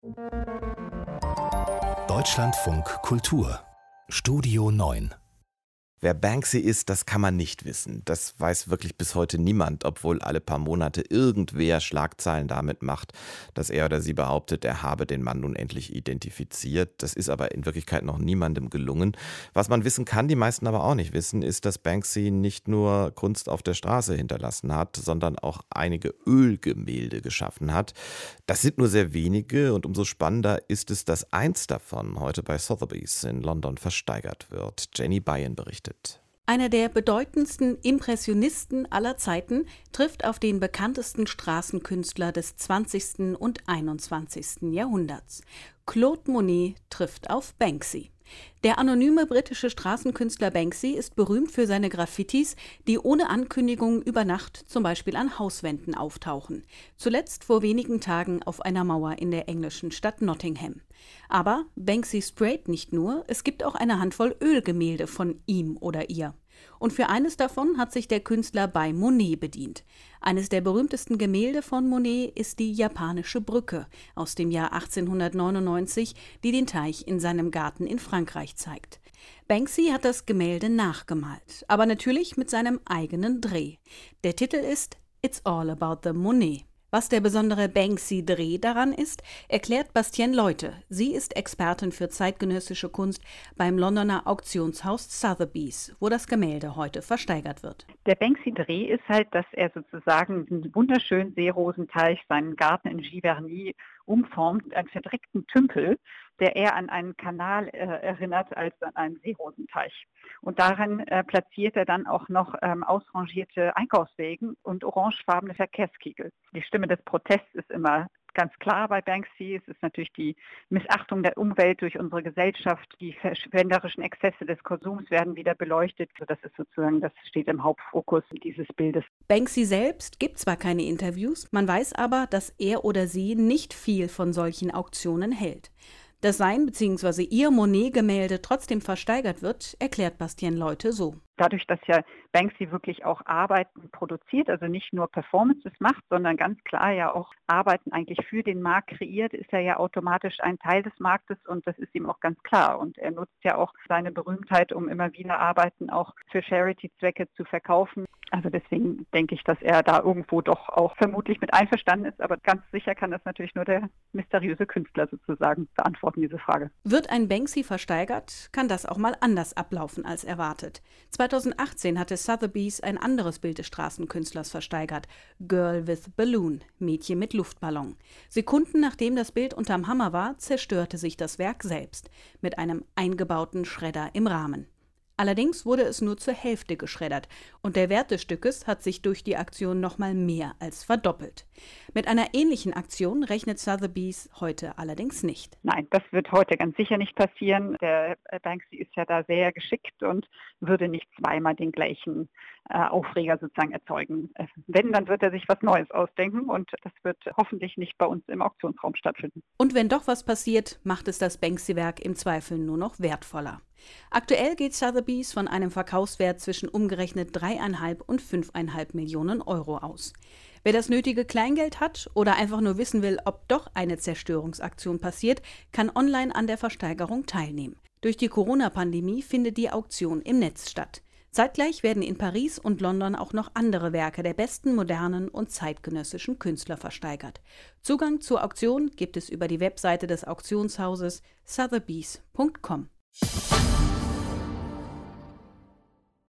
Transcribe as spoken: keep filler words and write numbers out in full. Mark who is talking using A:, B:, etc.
A: Deutschlandfunk Kultur Studio neun.
B: Wer Banksy ist, das kann man nicht wissen. Das weiß wirklich bis heute niemand, obwohl alle paar Monate irgendwer Schlagzeilen damit macht, dass er oder sie behauptet, er habe den Mann nun endlich identifiziert. Das ist aber in Wirklichkeit noch niemandem gelungen. Was man wissen kann, die meisten aber auch nicht wissen, ist, dass Banksy nicht nur Kunst auf der Straße hinterlassen hat, sondern auch einige Ölgemälde geschaffen hat. Das sind nur sehr wenige und umso spannender ist es, dass eins davon heute bei Sotheby's in London versteigert wird. Jenny Bayen berichtet.
C: Einer der bedeutendsten Impressionisten aller Zeiten trifft auf den bekanntesten Straßenkünstler des zwanzigsten und einundzwanzigsten Jahrhunderts. Claude Monet trifft auf Banksy. Der anonyme britische Straßenkünstler Banksy ist berühmt für seine Graffitis, die ohne Ankündigung über Nacht zum Beispiel an Hauswänden auftauchen. Zuletzt vor wenigen Tagen auf einer Mauer in der englischen Stadt Nottingham. Aber Banksy sprayt nicht nur, es gibt auch eine Handvoll Ölgemälde von ihm oder ihr. Und für eines davon hat sich der Künstler bei Monet bedient. Eines der berühmtesten Gemälde von Monet ist die Japanische Brücke aus dem Jahr achtzehnhundertneunundneunzig, die den Teich in seinem Garten in Frankreich zeigt. Banksy hat das Gemälde nachgemalt, aber natürlich mit seinem eigenen Dreh. Der Titel ist It's All About the Monet. Was der besondere Banksy-Dreh daran ist, erklärt Bastienne Leute. Sie ist Expertin für zeitgenössische Kunst beim Londoner Auktionshaus Sotheby's, wo das Gemälde heute versteigert wird.
D: Der Banksy-Dreh ist halt, dass er sozusagen diesen wunderschönen Seerosenteich, seinen Garten in Giverny, umformt, einen verdreckten Tümpel, der eher an einen Kanal äh, erinnert als an einen Seerosenteich. Und daran äh, platziert er dann auch noch ähm, ausrangierte Einkaufswegen und orangefarbene Verkehrskegel. Die Stimme des Protests ist immer ganz klar bei Banksy. Es ist natürlich die Missachtung der Umwelt durch unsere Gesellschaft. Die verschwenderischen Exzesse des Konsums werden wieder beleuchtet. Das ist sozusagen, das steht im Hauptfokus dieses Bildes.
C: Banksy selbst gibt zwar keine Interviews, man weiß aber, dass er oder sie nicht viel von solchen Auktionen hält. Dass sein bzw. ihr Monet-Gemälde trotzdem versteigert wird, erklärt Bastienne Leute so.
D: Dadurch, dass ja Banksy wirklich auch Arbeiten produziert, also nicht nur Performances macht, sondern ganz klar ja auch Arbeiten eigentlich für den Markt kreiert, ist er ja automatisch ein Teil des Marktes und das ist ihm auch ganz klar. Und er nutzt ja auch seine Berühmtheit, um immer wieder Arbeiten auch für Charity-Zwecke zu verkaufen. Also deswegen denke ich, dass er da irgendwo doch auch vermutlich mit einverstanden ist, aber ganz sicher kann das natürlich nur der mysteriöse Künstler sozusagen beantworten, diese Frage.
C: Wird ein Banksy versteigert, kann das auch mal anders ablaufen als erwartet. zweitausendachtzehn hatte Sotheby's ein anderes Bild des Straßenkünstlers versteigert, Girl with Balloon, Mädchen mit Luftballon. Sekunden nachdem das Bild unterm Hammer war, zerstörte sich das Werk selbst mit einem eingebauten Schredder im Rahmen. Allerdings wurde es nur zur Hälfte geschreddert und der Wert des Stückes hat sich durch die Aktion nochmal mehr als verdoppelt. Mit einer ähnlichen Aktion rechnet Sotheby's heute allerdings nicht.
D: Nein, das wird heute ganz sicher nicht passieren. Der Banksy ist ja da sehr geschickt und würde nicht zweimal den gleichen äh, Aufreger sozusagen erzeugen. Äh, wenn, dann wird er sich was Neues ausdenken und das wird hoffentlich nicht bei uns im Auktionsraum stattfinden.
C: Und wenn doch was passiert, macht es das Banksy-Werk im Zweifel nur noch wertvoller. Aktuell geht Sotheby's von einem Verkaufswert zwischen umgerechnet dreieinhalb und fünfeinhalb Millionen Euro aus. Wer das nötige Kleingeld hat oder einfach nur wissen will, ob doch eine Zerstörungsaktion passiert, kann online an der Versteigerung teilnehmen. Durch die Corona-Pandemie findet die Auktion im Netz statt. Zeitgleich werden in Paris und London auch noch andere Werke der besten modernen und zeitgenössischen Künstler versteigert. Zugang zur Auktion gibt es über die Webseite des Auktionshauses sotheby's punkt com.